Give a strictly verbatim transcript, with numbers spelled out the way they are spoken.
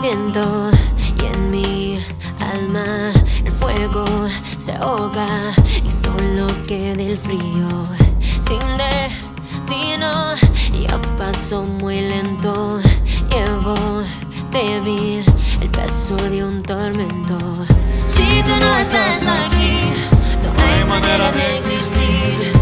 viento y en mi alma el fuego se ahoga y solo queda el frío sin destino. Yo paso muy lento, llevo débil el peso de un tormento. Si tú no estás aquí, no hay manera de existir.